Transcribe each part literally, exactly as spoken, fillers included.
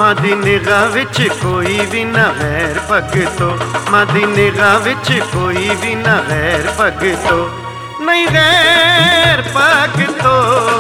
मां दी निगाह विच कोई भी ना गैर भगतो, मां दी निगाह विच कोई भी ना गैर भगतो, नहीं गैर भगतो।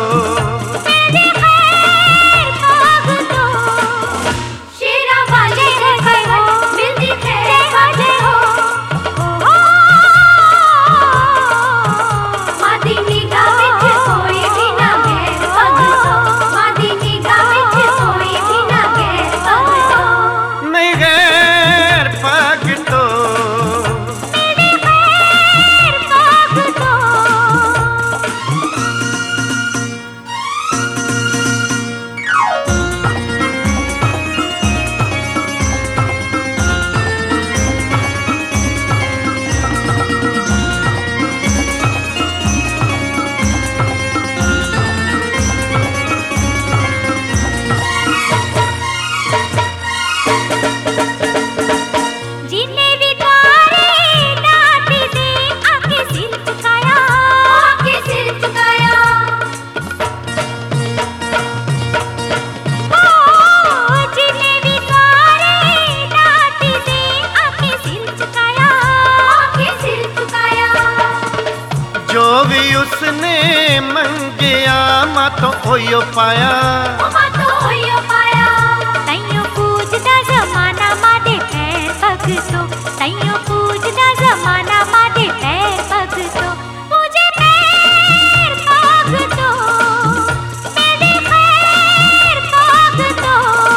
जो भी उसने मंगिया मां तो ओयो पाया, मां तो ओयो पाया। तैयो पूजदा जमाना मादे पैर भगतो, तैयो पूजदा जमाना मादे पैर भगतो, पूजे पैर भगतो, मेरे पैर भगतो।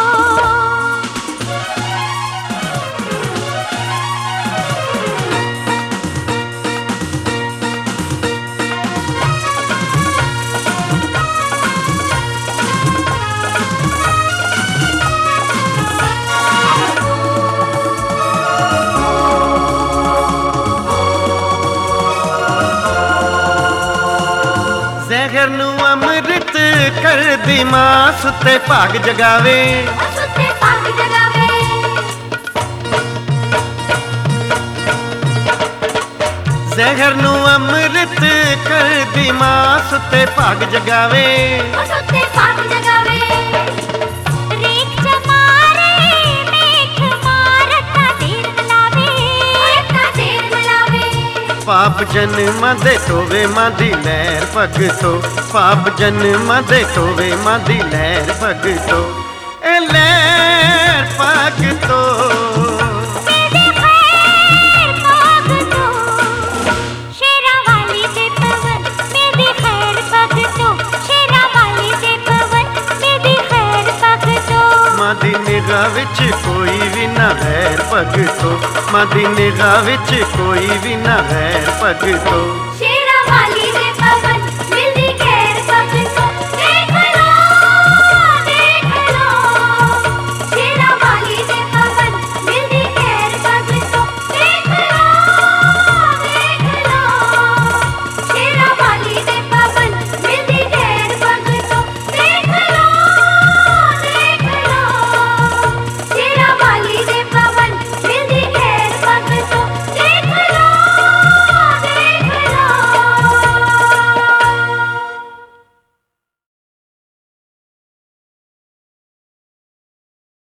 जहर नू अमृत कर दी मां सुते भाग जगावे, सुते भाग जगावे। जहर नू अमृत कर दी मां सुते भाग जगावे, सुते भाग जगावे। रेख जमारे मेघ मारता देर मिलावे, ता देर मिलावे। पाप जन्म दे टोवे मां दी लहर भगतो, पाप जन्म दे टोवे मां दी लहर भगतो, ए लहर भगतो। मेरे खैर भगतो, शेरा वाली दे पवन मेरे खैर भगतो, शेरा वाली दे पवन मेरे खैर भगतो। मां दी निगाह विच कोई भी ना गैर भगतो, मां दी निगाह विच कोई भी ना गैर भगतो।